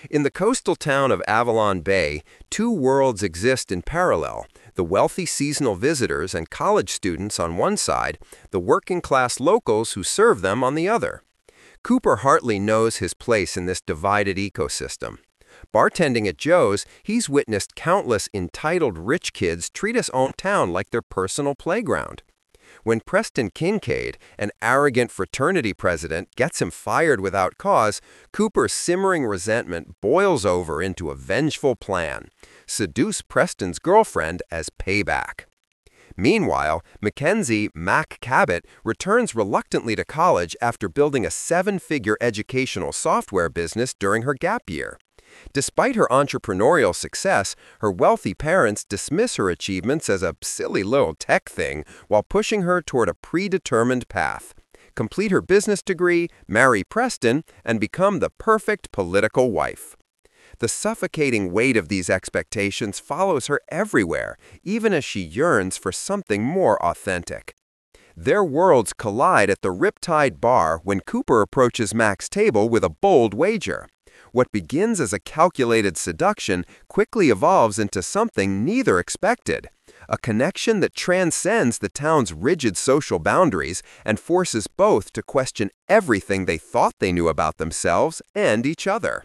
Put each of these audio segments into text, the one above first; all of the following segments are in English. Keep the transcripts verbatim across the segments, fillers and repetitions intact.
In the coastal town of Avalon Bay, two worlds exist in parallel: the wealthy seasonal visitors and college students on one side, the working-class locals who serve them on the other. Cooper Hartley knows his place in this divided ecosystem. Bartending at Joe's, he's witnessed countless entitled rich kids treat his own town like their personal playground. When Preston Kincaid, an arrogant fraternity president, gets him fired without cause, Cooper's simmering resentment boils over into a vengeful plan: seduce Preston's girlfriend as payback. Meanwhile, Mackenzie "Mac" Cabot returns reluctantly to college after building a seven-figure educational software business during her gap year. Despite her entrepreneurial success, her wealthy parents dismiss her achievements as a silly little tech thing while pushing her toward a predetermined path: complete her business degree, marry Preston, and become the perfect political wife. The suffocating weight of these expectations follows her everywhere, even as she yearns for something more authentic. Their worlds collide at the Riptide Bar when Cooper approaches Mac's table with a bold wager. What begins as a calculated seduction quickly evolves into something neither expected: a connection that transcends the town's rigid social boundaries and forces both to question everything they thought they knew about themselves and each other.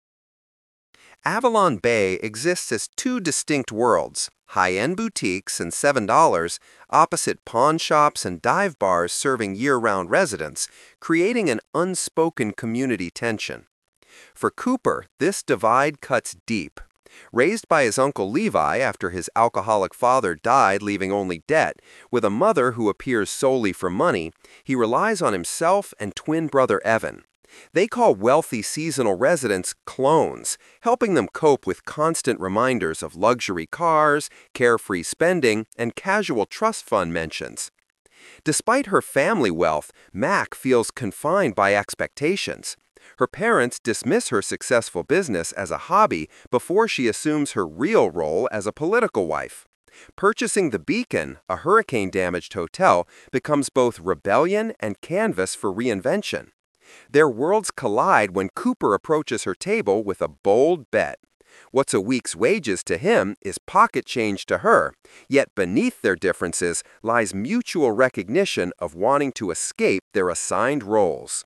Avalon Bay exists as two distinct worlds: high-end boutiques and seven dollars, opposite pawn shops and dive bars serving year-round residents, creating an unspoken community tension. For Cooper, this divide cuts deep. Raised by his uncle Levi after his alcoholic father died leaving only debt, with a mother who appears solely for money, he relies on himself and twin brother Evan. They call wealthy seasonal residents clones, helping them cope with constant reminders of luxury cars, carefree spending, and casual trust fund mentions. Despite her family wealth, Mac feels confined by expectations. Her parents dismiss her successful business as a hobby before she assumes her real role as a political wife. Purchasing the Beacon, a hurricane-damaged hotel, becomes both rebellion and canvas for reinvention. Their worlds collide when Cooper approaches her table with a bold bet. What's a week's wages to him is pocket change to her, yet beneath their differences lies mutual recognition of wanting to escape their assigned roles.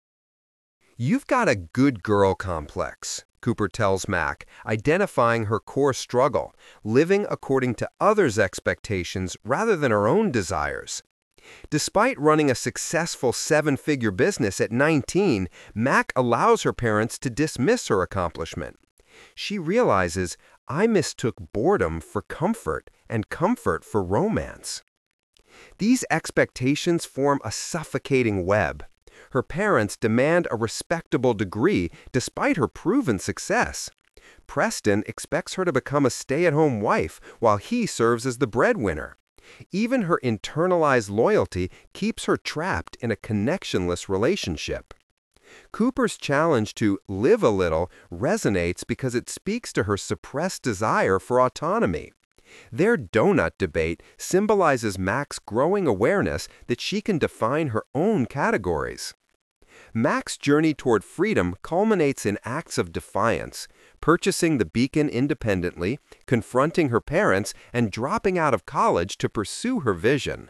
"You've got a good girl complex," Cooper tells Mac, identifying her core struggle: living according to others' expectations rather than her own desires. Despite running a successful seven-figure business at nineteen, Mac allows her parents to dismiss her accomplishment. She realizes, "I mistook boredom for comfort and comfort for romance." These expectations form a suffocating web. Her parents demand a respectable degree despite her proven success. Preston expects her to become a stay-at-home wife while he serves as the breadwinner. Even her internalized loyalty keeps her trapped in a connectionless relationship. Cooper's challenge to live a little resonates because it speaks to her suppressed desire for autonomy. Their donut debate symbolizes Mac's growing awareness that she can define her own categories. Mac's journey toward freedom culminates in acts of defiance: purchasing the Beacon independently, confronting her parents, and dropping out of college to pursue her vision.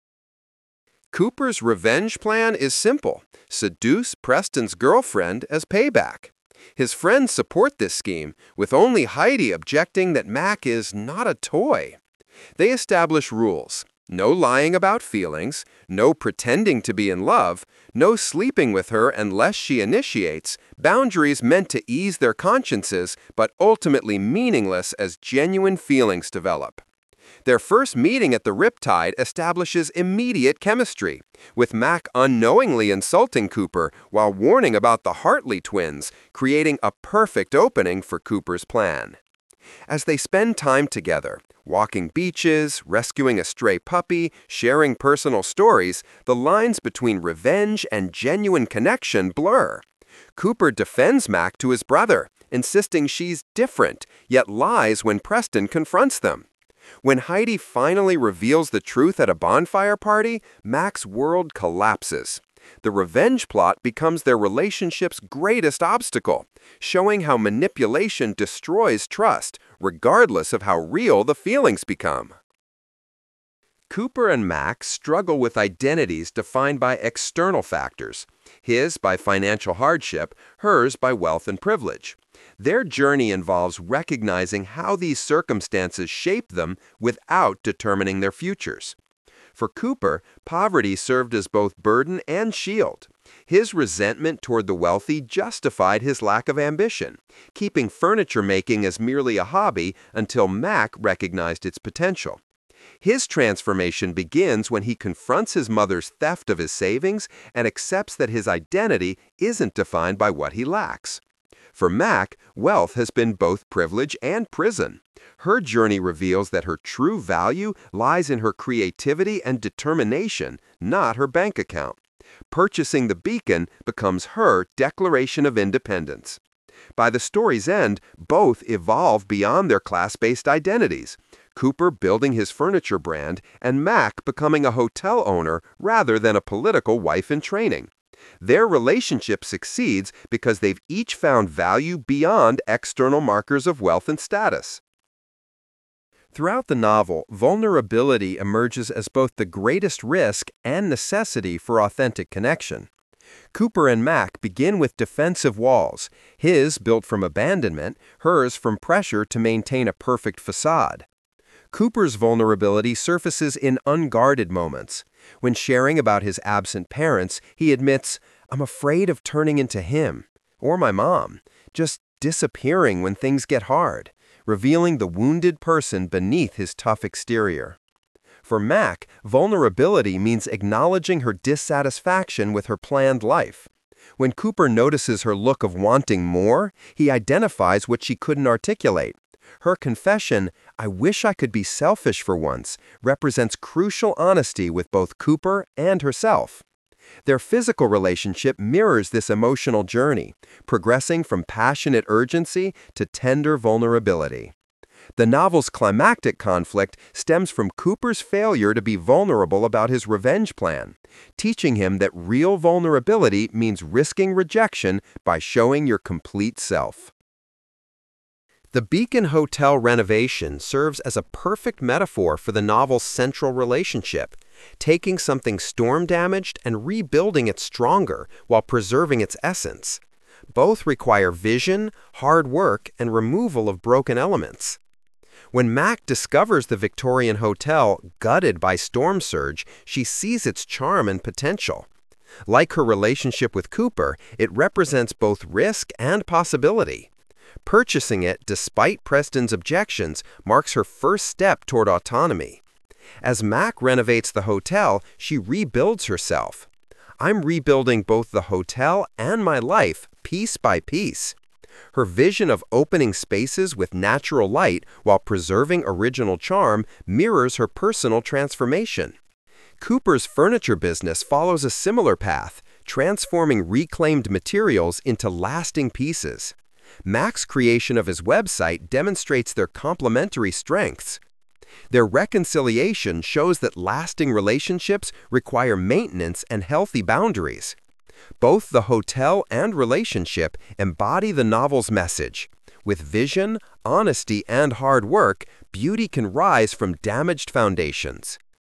Cooper's revenge plan is simple: seduce Preston's girlfriend as payback. His friends support this scheme, with only Heidi objecting that Mac is not a toy. They establish rules: no lying about feelings, no pretending to be in love, no sleeping with her unless she initiates, boundaries meant to ease their consciences but ultimately meaningless as genuine feelings develop. Their first meeting at the Riptide establishes immediate chemistry, with Mac unknowingly insulting Cooper while warning about the Hartley twins, creating a perfect opening for Cooper's plan. As they spend time together, walking beaches, rescuing a stray puppy, sharing personal stories, the lines between revenge and genuine connection blur. Cooper defends Mac to his brother, insisting she's different, yet lies when Preston confronts them. When Heidi finally reveals the truth at a bonfire party, Mac's world collapses. The revenge plot becomes their relationship's greatest obstacle, showing how manipulation destroys trust, regardless of how real the feelings become. Cooper and Mac struggle with identities defined by external factors, his by financial hardship, hers by wealth and privilege. Their journey involves recognizing how these circumstances shape them without determining their futures. For Cooper, poverty served as both burden and shield. His resentment toward the wealthy justified his lack of ambition, keeping furniture making as merely a hobby until Mac recognized its potential. His transformation begins when he confronts his mother's theft of his savings and accepts that his identity isn't defined by what he lacks. For Mac, wealth has been both privilege and prison. Her journey reveals that her true value lies in her creativity and determination, not her bank account. Purchasing the beacon becomes her declaration of independence. By the story's end, both evolve beyond their class-based identities, Cooper building his furniture brand and Mac becoming a hotel owner rather than a political wife-in-training. Their relationship succeeds because they've each found value beyond external markers of wealth and status. Throughout the novel, vulnerability emerges as both the greatest risk and necessity for authentic connection. Cooper and Mac begin with defensive walls, his built from abandonment, hers from pressure to maintain a perfect facade. Cooper's vulnerability surfaces in unguarded moments. When sharing about his absent parents, he admits, "I'm afraid of turning into him, or my mom, just disappearing when things get hard," revealing the wounded person beneath his tough exterior. For Mac, vulnerability means acknowledging her dissatisfaction with her planned life. When Cooper notices her look of wanting more, he identifies what she couldn't articulate. Her confession, "I wish I could be selfish for once," represents crucial honesty with both Cooper and herself. Their physical relationship mirrors this emotional journey, progressing from passionate urgency to tender vulnerability. The novel's climactic conflict stems from Cooper's failure to be vulnerable about his revenge plan, teaching him that real vulnerability means risking rejection by showing your complete self. The Beacon Hotel renovation serves as a perfect metaphor for the novel's central relationship, taking something storm-damaged and rebuilding it stronger while preserving its essence. Both require vision, hard work, and removal of broken elements. When Mac discovers the Victorian hotel gutted by storm surge, she sees its charm and potential. Like her relationship with Cooper, it represents both risk and possibility. Purchasing it, despite Preston's objections, marks her first step toward autonomy. As Mac renovates the hotel, she rebuilds herself. "I'm rebuilding both the hotel and my life, piece by piece." Her vision of opening spaces with natural light while preserving original charm mirrors her personal transformation. Cooper's furniture business follows a similar path, transforming reclaimed materials into lasting pieces. Mac's creation of his website demonstrates their complementary strengths. Their reconciliation shows that lasting relationships require maintenance and healthy boundaries. Both the hotel and relationship embody the novel's message. With vision, honesty, and hard work, beauty can rise from damaged foundations.